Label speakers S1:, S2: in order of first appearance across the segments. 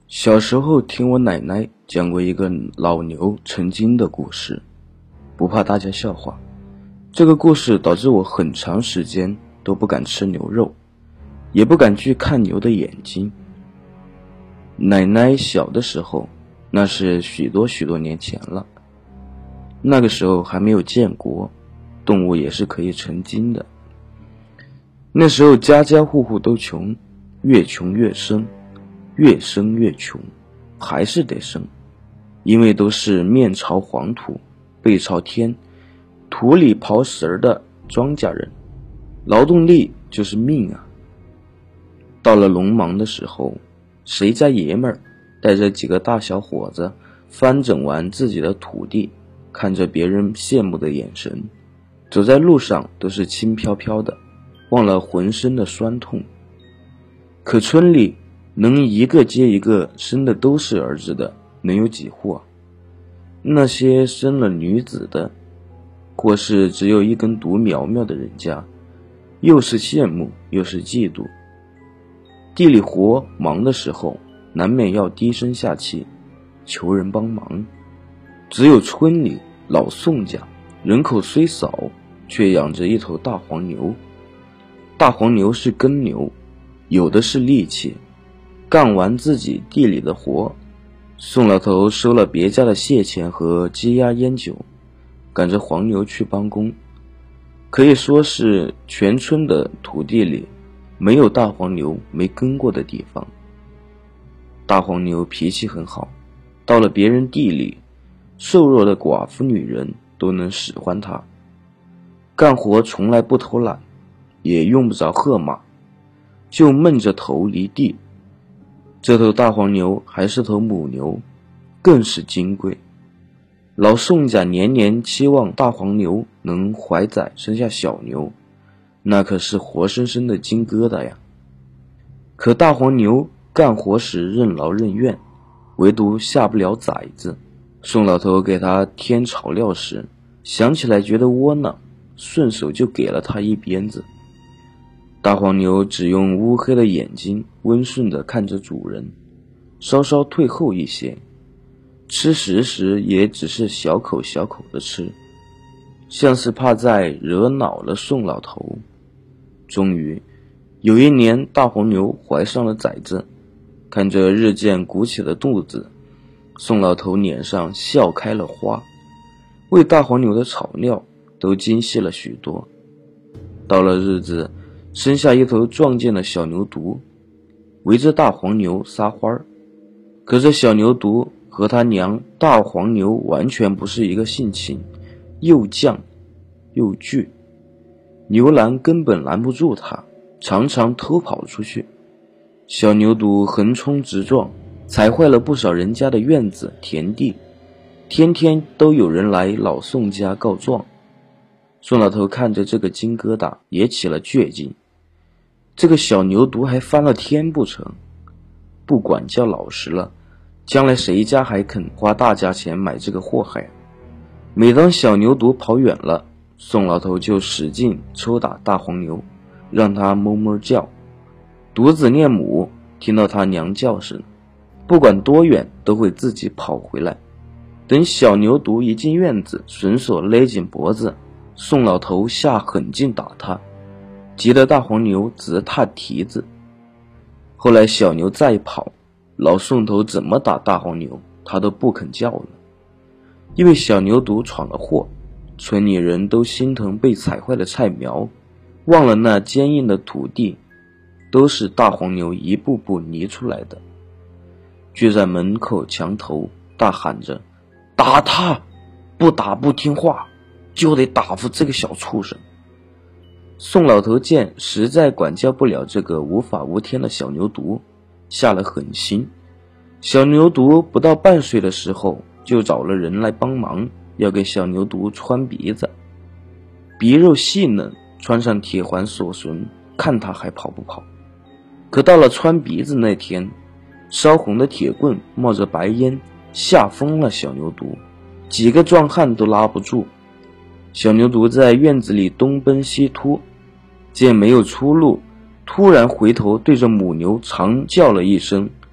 S1: 小时候听我奶奶讲过一个老牛成精的故事，不怕大家笑话。这个故事导致我很长时间都不敢吃牛肉，也不敢去看牛的眼睛。奶奶小的时候，那是许多年前了，那个时候还没有建国，动物也是可以成精的。那时候家家户户都穷，越穷越生，越生越穷，还是得生，因为都是面朝黄土背朝天，土里刨食的庄稼人，劳动力就是命啊。到了农忙的时候，谁家爷们儿带着几个大小伙子翻整完自己的土地，看着别人羡慕的眼神，走在路上都是轻飘飘的，忘了浑身的酸痛。可村里能一个接一个生的都是儿子的，能有几户啊？那些生了女子的，或是只有一根独苗苗的人家，又是羡慕又是嫉妒。地里活忙的时候，难免要低声下气求人帮忙。只有村里老宋家人口虽少，却养着一头大黄牛。大黄牛是耕牛，有的是力气，干完自己地里的活，宋老头收了别家的蟹钱和鸡鸭烟酒，赶着黄牛去帮工。可以说是全村的土地里没有大黄牛没耕过的地方。大黄牛脾气很好，到了别人地里，瘦弱的寡妇女人都能使唤他。干活从来不偷懒，也用不着喝马，就闷着头离地。这头大黄牛还是头母牛，更是金贵。老宋家年年期望大黄牛能怀崽生下小牛，那可是活生生的金疙瘩呀。可大黄牛干活时任劳任怨，唯独下不了崽子。宋老头给他添草料时，想起来觉得窝囊，顺手就给了他一鞭子。大黄牛只用乌黑的眼睛温顺地看着主人，稍稍退后一些，吃食时也只是小口小口的吃，像是怕再惹恼了宋老头。终于有一年，大黄牛怀上了崽子，看着日渐鼓起的肚子，宋老头脸上笑开了花，为大黄牛的草料都精细了许多。到了日子，生下一头壮健的小牛犊，围着大黄牛撒欢儿。可这小牛犊和他娘大黄牛完全不是一个性情，又犟又倔，牛栏根本拦不住他，常常偷跑出去。小牛犊横冲直撞，踩坏了不少人家的院子田地，天天都有人来老宋家告状。宋老头看着这个金疙瘩也起了倔劲，这个小牛犊还翻了天不成？不管教老实了，将来谁家还肯花大价钱买这个祸害？每当小牛犊跑远了，宋老头就使劲抽打大黄牛，让他哞哞叫。犊子念母，听到他娘叫声，不管多远都会自己跑回来。等小牛犊一进院子，绳索勒紧脖子，宋老头下狠劲打他，急得大黄牛直踏蹄子。后来小牛再跑，老宋头怎么打大黄牛，他都不肯叫了。因为小牛犊闯了祸，村里人都心疼被踩坏的菜苗，忘了那坚硬的土地都是大黄牛一步步犁出来的。聚在门口墙头大喊着，打他，不打不听话，就得打服这个小畜生。宋老头见实在管教不了这个无法无天的小牛犊，下了狠心。小牛犊不到半岁的时候，就找了人来帮忙，要给小牛犊穿鼻子。鼻肉细嫩，穿上铁环锁绳，看他还跑不跑。可到了穿鼻子那天，烧红的铁棍冒着白烟，吓疯了小牛犊，几个壮汉都拉不住。小牛犊在院子里东奔西突，见没有出路，突然回头对着母牛长叫了一声，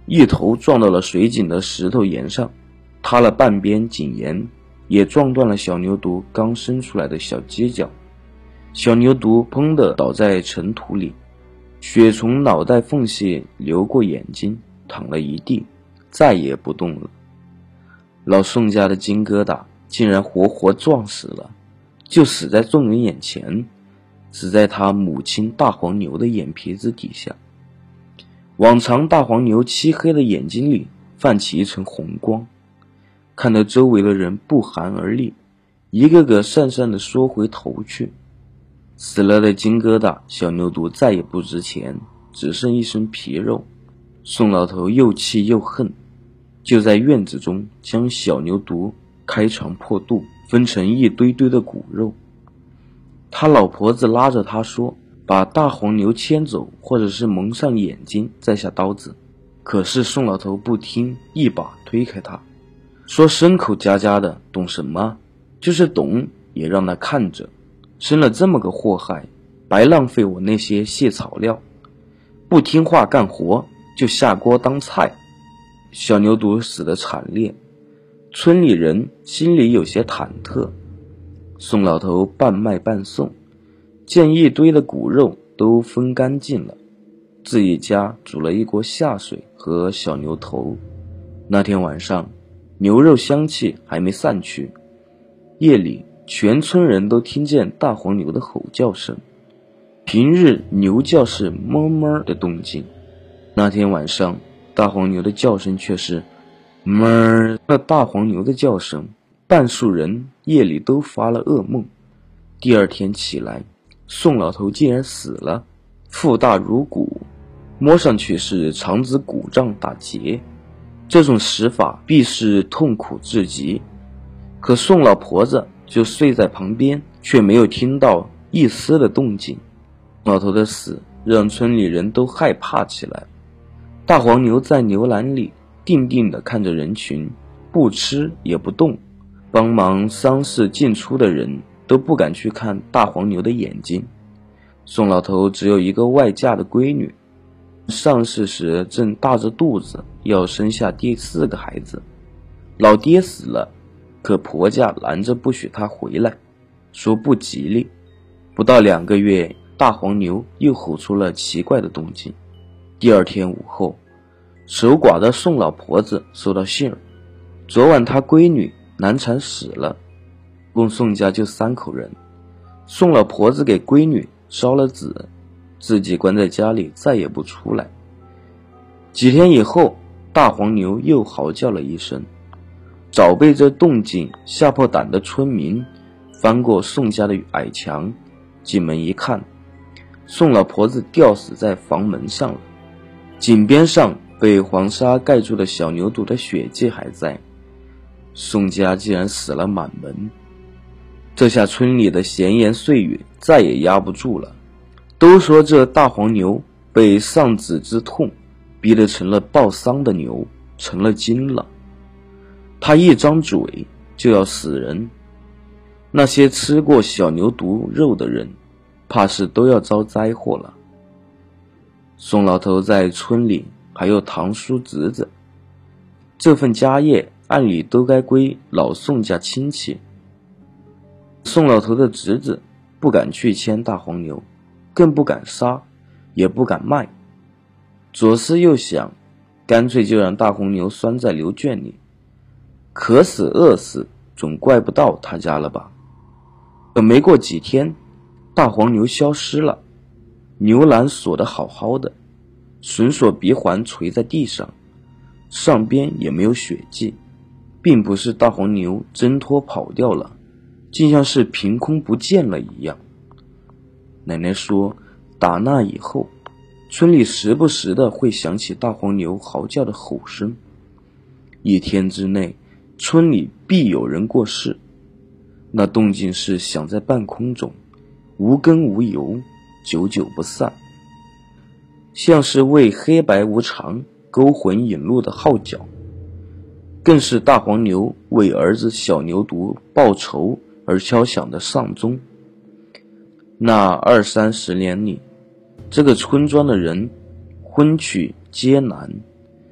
S1: 一头撞到了水井的石头沿上，塌了半边井沿，也撞断了小牛犊刚生出来的小犄角。小牛犊砰地倒在尘土里，血从脑袋缝隙流过眼睛，淌了一地，再也不动了。老宋家的金疙瘩竟然活活撞死了，就死在众人眼前，死在他母亲大黄牛的眼皮子底下。往常大黄牛漆黑的眼睛里泛起一层红光，看得周围的人不寒而栗，一个个讪讪地缩回头去。死了的金疙瘩小牛犊再也不值钱，只剩一身皮肉。宋老头又气又恨，就在院子中将小牛犊开肠破肚，分成一堆堆的骨肉。他老婆子拉着他说，把大黄牛牵走，或者是蒙上眼睛再下刀子。可是宋老头不听，一把推开他，说牲口家家的，懂什么？就是懂也让他看着，生了这么个祸害，白浪费我那些蟹草料。不听话干活就下锅当菜。小牛犊死得惨烈，村里人心里有些忐忑。宋老头半卖半送，见一堆的骨肉都分干净了，自己家煮了一锅下水和小牛头。那天晚上牛肉香气还没散去，夜里全村人都听见大黄牛的吼叫声。平日牛叫是哞哞的动静，那天晚上大黄牛的叫声却是哞。那大黄牛的叫声，半数人夜里都发了噩梦。第二天起来，宋老头竟然死了，腹大如鼓，摸上去是肠子鼓胀打结，这种死法必是痛苦至极。可宋老婆子就睡在旁边，却没有听到一丝的动静。老头的死让村里人都害怕起来。大黄牛在牛栏里定定地看着人群，不吃也不动。帮忙丧事进出的人都不敢去看大黄牛的眼睛。宋老头只有一个外嫁的闺女，上世时正大着肚子要生下第4个孩子。老爹死了，可婆家拦着不许他回来，说不吉利。不到2个月，大黄牛又吼出了奇怪的动静。第二天午后，守寡的宋老婆子收到信儿，昨晚她闺女难产死了。共宋家就3口人，宋老婆子给闺女烧了纸，自己关在家里再也不出来。几天以后，大黄牛又嚎叫了一声，早被这动静吓破胆的村民翻过宋家的矮墙，进门一看，宋老婆子吊死在房门上了，井边上被黄沙盖住的小牛犊的血迹还在。宋家竟然死了满门。这下村里的闲言碎语再也压不住了，都说这大黄牛被丧子之痛逼得成了报丧的牛，成了精了。他一张嘴就要死人，那些吃过小牛犊肉的人怕是都要遭灾祸了。宋老头在村里还有堂叔侄子，这份家业按理都该归老宋家亲戚。宋老头的侄子不敢去牵大黄牛，更不敢杀，也不敢卖。左思右想，干脆就让大黄牛拴在牛圈里，渴死饿死总怪不到他家了吧。可没过几天，大黄牛消失了，牛栏锁得好好的，绳索鼻环垂在地上，上边也没有血迹，并不是大黄牛挣脱跑掉了，竟像是凭空不见了一样。奶奶说，打那以后，村里时不时的会响起大黄牛嚎叫的吼声，一天之内村里必有人过世。那动静是响在半空中，无根无由，久久不散，像是为黑白无常勾魂引路的号角，更是大黄牛为儿子小牛犊报仇而敲响的丧钟。那20-30年里，这个村庄的人婚娶皆难，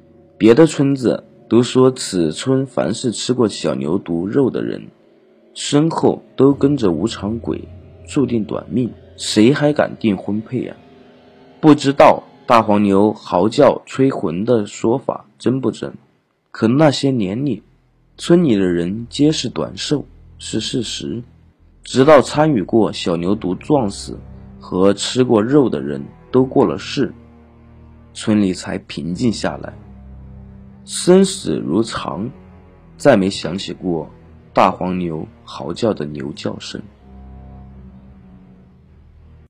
S1: 别的村子都说此村凡是吃过小牛犊肉的人，身后都跟着无常鬼，注定短命，谁还敢订婚配啊？不知道大黄牛嚎叫催魂的说法真不真，可那些年里，村里的人皆是短寿，是事实。直到参与过小牛犊撞死和吃过肉的人都过了世，村里才平静下来。生死如常，再没响起过大黄牛嚎叫的牛叫声。